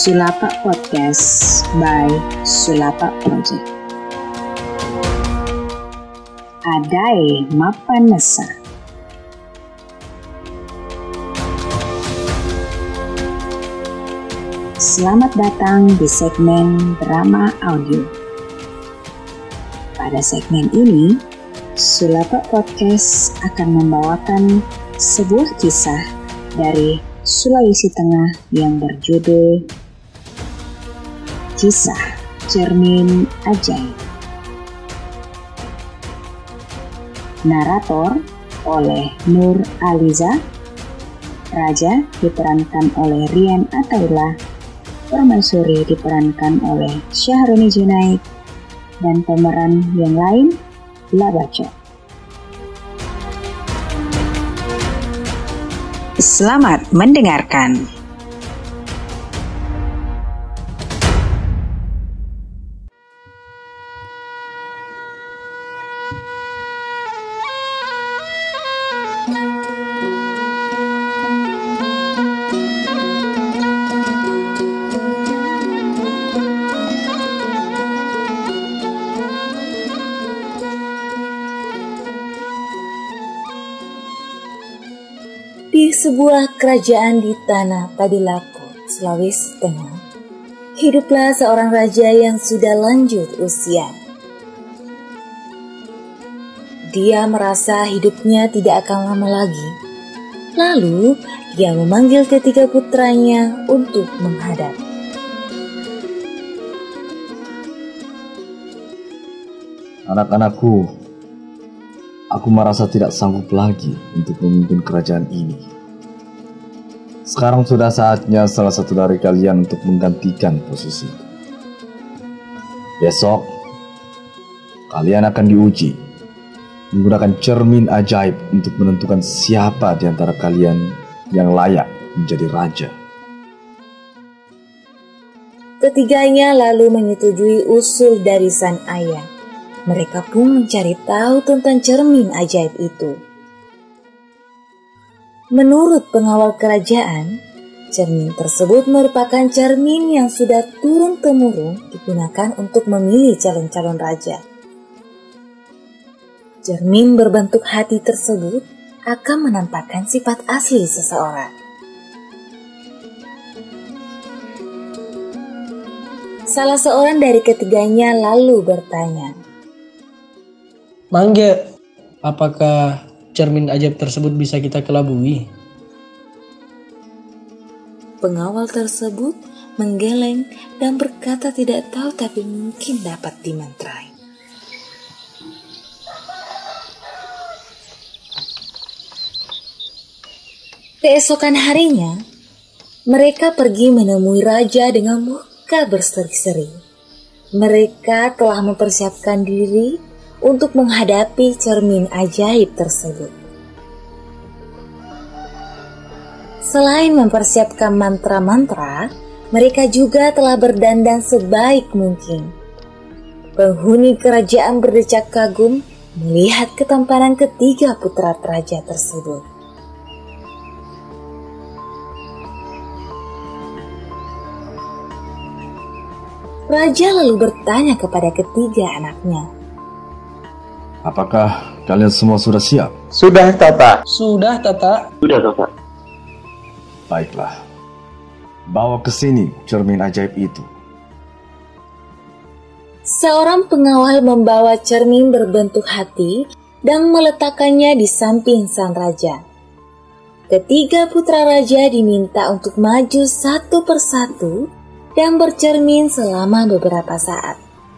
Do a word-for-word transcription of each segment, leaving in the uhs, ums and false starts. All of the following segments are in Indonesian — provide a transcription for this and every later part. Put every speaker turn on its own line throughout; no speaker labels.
Sulapak Podcast by Sulapak Project. Adae Mapanesa. Selamat datang di segmen drama audio. Pada segmen ini, Sulapak Podcast akan membawakan sebuah kisah dari Sulawesi Tengah yang berjudul Kisah Cermin Ajaib. Narator oleh Nur Aliza, Raja diperankan oleh Rian Ataila, Permaisuri diperankan oleh Syahroni Junaid, dan pemeran yang lain Labaco. Selamat mendengarkan.
Di sebuah kerajaan di tanah Tadulako, Sulawesi Tengah, hiduplah seorang raja yang sudah lanjut usia. Dia merasa hidupnya tidak akan lama lagi. Lalu, dia memanggil ketiga putranya untuk menghadap.
Anak-anakku, aku merasa tidak sanggup lagi untuk memimpin kerajaan ini. Sekarang sudah saatnya salah satu dari kalian untuk menggantikan posisi. Besok, kalian akan diuji menggunakan cermin ajaib untuk menentukan siapa di antara kalian yang layak menjadi raja.
Ketiganya lalu menyetujui usul dari sang ayah. Mereka pun mencari tahu tentang cermin ajaib itu. Menurut pengawal kerajaan, cermin tersebut merupakan cermin yang sudah turun-temurun digunakan untuk memilih calon-calon raja. Cermin berbentuk hati tersebut akan menampakkan sifat asli seseorang. Salah seorang dari ketiganya lalu bertanya,
"Mangga, apakah cermin ajaib tersebut bisa kita kelabui?"
Pengawal tersebut menggeleng dan berkata tidak tahu tapi mungkin dapat dimantrai. Keesokan harinya, mereka pergi menemui raja dengan muka berseri-seri. Mereka telah mempersiapkan diri untuk menghadapi cermin ajaib tersebut. Selain mempersiapkan mantra-mantra, mereka juga telah berdandan sebaik mungkin. Penghuni kerajaan berdecak kagum melihat ketampanan ketiga putra raja tersebut. Raja lalu bertanya kepada ketiga anaknya,
"Apakah kalian semua sudah siap?"
Sudah, Tata.
Sudah, Tata.
Sudah, Tata.
Baiklah, bawa ke sini cermin ajaib itu.
Seorang pengawal membawa cermin berbentuk hati dan meletakkannya di samping sang raja. Ketiga putra raja diminta untuk maju satu persatu dan bercermin selama beberapa saat.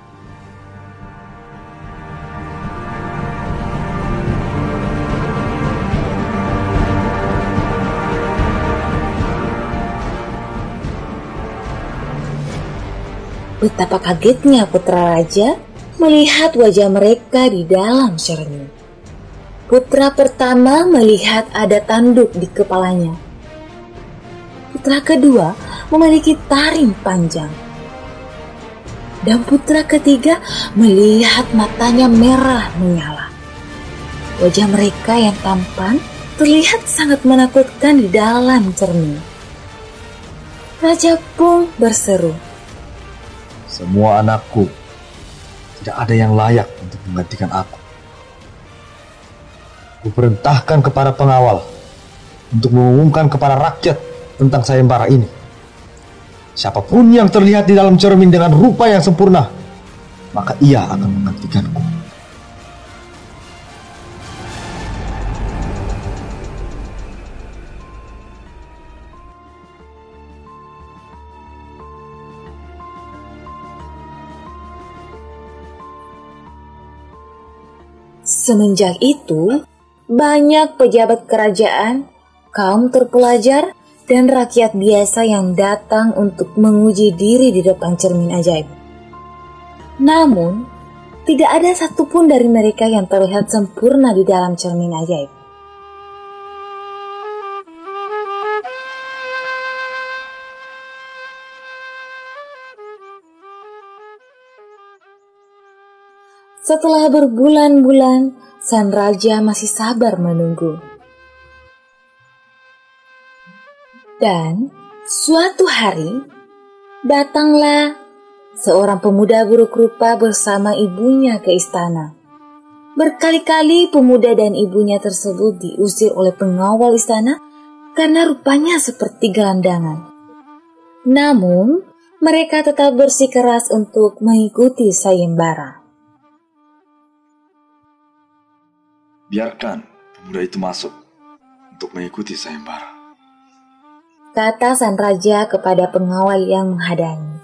Betapa kagetnya putra raja melihat wajah mereka di dalam cermin. Putra pertama melihat ada tanduk di kepalanya. Putra kedua memiliki taring panjang. Dan putra ketiga melihat matanya merah menyala. Wajah mereka yang tampan terlihat sangat menakutkan di dalam cermin. Raja pun berseru,
semua anakku, tidak ada yang layak untuk menggantikan aku. Kuperintahkan kepada pengawal untuk mengumumkan kepada rakyat tentang sayembara ini. Siapapun yang terlihat di dalam cermin dengan rupa yang sempurna, maka ia akan menggantikanku.
Semenjak itu, banyak pejabat kerajaan, kaum terpelajar, dan rakyat biasa yang datang untuk menguji diri di depan cermin ajaib. Namun, tidak ada satupun dari mereka yang terlihat sempurna di dalam cermin ajaib. Setelah berbulan-bulan, sang raja masih sabar menunggu. Dan suatu hari, datanglah seorang pemuda buruk rupa bersama ibunya ke istana. Berkali-kali pemuda dan ibunya tersebut diusir oleh pengawal istana karena rupanya seperti gelandangan. Namun, mereka tetap bersikeras untuk mengikuti sayembara.
Biarkan pemuda itu masuk untuk mengikuti sayembara,
kata sang raja kepada pengawal yang menghadangi.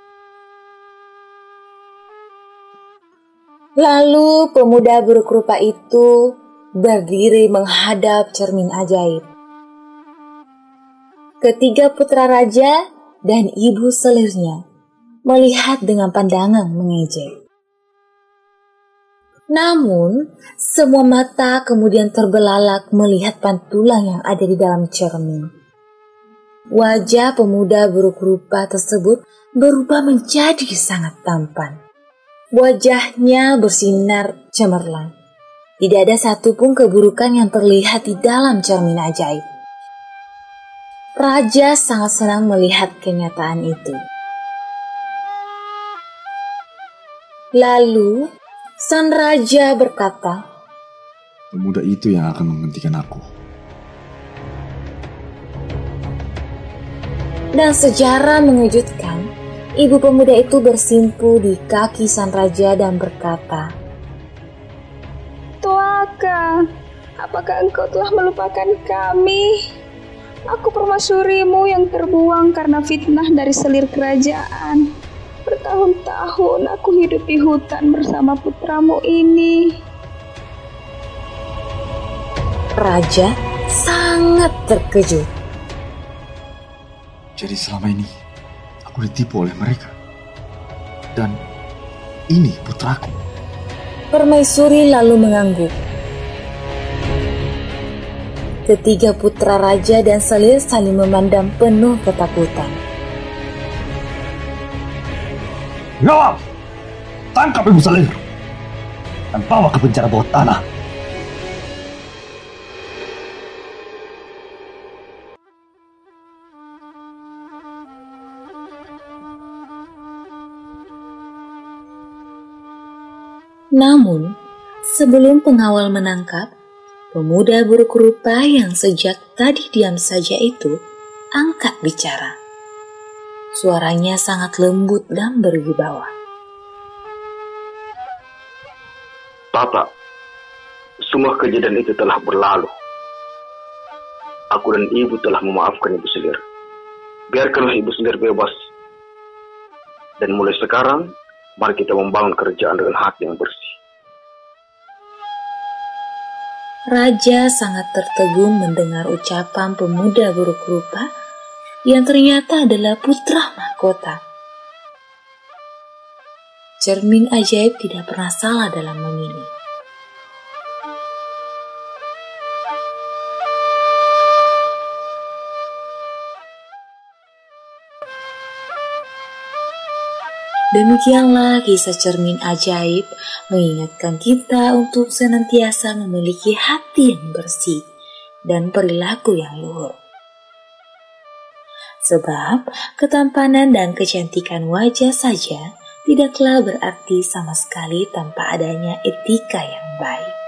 Lalu pemuda buruk rupa itu berdiri menghadap cermin ajaib. Ketiga putra raja dan ibu selirnya melihat dengan pandangan mengejek. Namun, semua mata kemudian terbelalak melihat pantulan yang ada di dalam cermin. Wajah pemuda buruk rupa tersebut berubah menjadi sangat tampan. Wajahnya bersinar cemerlang. Tidak ada satupun keburukan yang terlihat di dalam cermin ajaib. Raja sangat senang melihat kenyataan itu. Lalu, sang raja berkata,
pemuda itu yang akan menggantikan aku.
Dan secara mengejutkan, ibu pemuda itu bersimpu di kaki sang raja dan berkata,
Tuaka, apakah engkau telah melupakan kami? Aku permaisurimu yang terbuang karena fitnah dari selir kerajaan. Bertahun-tahun aku hidup di hutan bersama putramu ini.
Raja sangat terkejut.
Jadi selama ini aku ditipu oleh mereka. Dan ini putraku.
Permaisuri lalu mengangguk. Ketiga putra raja dan selir saling memandang penuh ketakutan.
Ngawal! Tangkap ibu selir dan bawa ke penjara bawah tanah.
Namun, sebelum pengawal menangkap, pemuda buruk rupa yang sejak tadi diam saja itu angkat bicara. Suaranya sangat lembut dan berwibawa.
Bapak, semua kejadian itu telah berlalu. Aku dan ibu telah memaafkan ibu selir. Biarkanlah ibu selir bebas. Dan mulai sekarang, mari kita membangun kerajaan dengan hati yang bersih.
Raja sangat tertegun mendengar ucapan pemuda buruk rupa yang ternyata adalah putra mahkota. Cermin ajaib tidak pernah salah dalam memilih. Demikianlah kisah cermin ajaib mengingatkan kita untuk senantiasa memiliki hati yang bersih dan perilaku yang luhur. Sebab ketampanan dan kecantikan wajah saja tidaklah berarti sama sekali tanpa adanya etika yang baik.